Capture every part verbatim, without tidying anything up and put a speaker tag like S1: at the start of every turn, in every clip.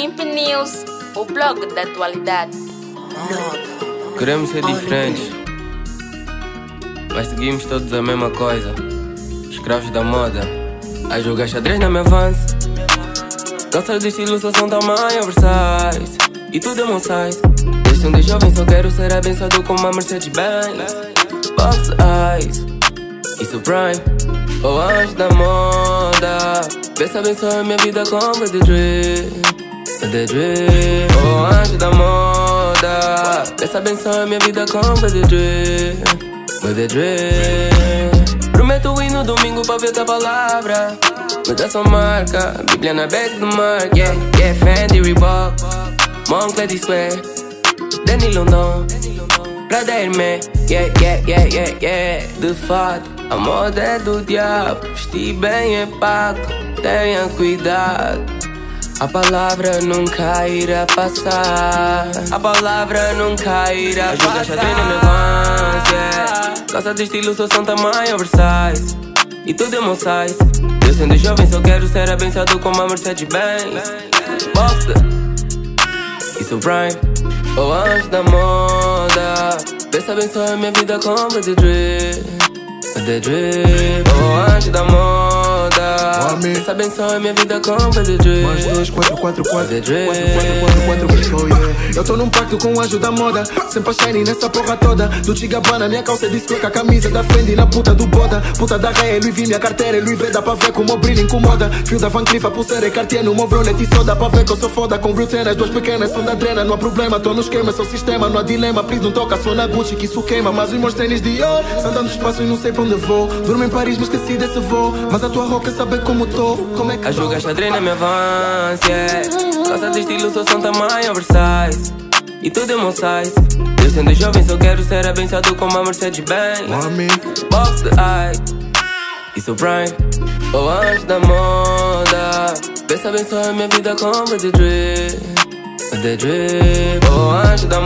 S1: Skimp News, o blog da atualidade.
S2: Queremos ser diferentes, mas seguimos todos a mesma coisa. Escravos da moda, a jogar xadrez na minha avance. Calças de estilo só são tamanho oversize, e tudo é mon size. Desde um de jovem só quero ser abençoado com uma Mercedes-Benz. Box Eyes, isso Prime, o anjo da moda. Deus abençoe minha vida com The Dream, The Dream. O anjo da moda, Deus abençoe minha vida com The Dream, The Dream. Prometo ir no domingo pra ver tua palavra, me dá sua marca, Bíblia na bag do mar. Yeah, yeah, Fendi, Reebok, Moncler de Square, Danny London, Prada Hermès. Yeah, yeah, yeah, yeah, yeah. De fato, a moda é do diabo, vestir bem é pago, tenha cuidado. A palavra nunca irá passar, a palavra nunca irá passar. Ajuda xadrez na minha avance, yeah. Calça de estilo só são tamanho oversize, e tudo é mon size. Eu sendo jovem só quero ser abençoado com uma Mercedes-Benz. Boxer, isso Prime, o anjo da moda. Deus abençoe minha vida com The Dream, The Dream. O anjo da moda, Deus abençoe minha vida com The Dream.
S3: Mais dois, quatro, quatro, quatro,
S2: The Dream.
S3: quatro, quatro, quatro, oh yeah. Eu tô num pacto com o anjo da moda, sempre a shine nessa porra toda. Do Tigabana, minha calça de escroca, a camisa da Fendi na puta do Boda. Puta da Ré, Louis V, minha carteira é Louis V. Dá pra ver como o brilho incomoda. Fio da Van Cleef, a pulseira e Cartier no meu Bronet e soda. Pra ver que eu sou foda com Brutten, as duas pequenas são da drena. Não há problema, tô no esquema, sou sistema, não há dilema. Please não toca, sou na Gucci que isso queima. Mas os meus tênis de ouro, andando no espaço e não sei pra onde vou. Durmo em Paris, me esqueci desse voo. Mas a tua roca sabe como tô, como é que
S2: a jogar xadrez na minha avance, yeah. Calça de estilo só são tamanho oversize, e tudo é mon size. Eu sendo jovem só quero ser abençoado com uma Mercedes-Benz. Box the eye, isso Prime, o anjo da moda. Deus abençoe minha vida com The Dream, The Dream. O anjo da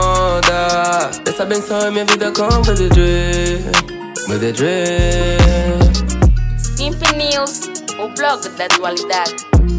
S2: moda, Deus abençoe minha vida com The Dream, The Dream.
S1: Skimp News, o blog da atualidade.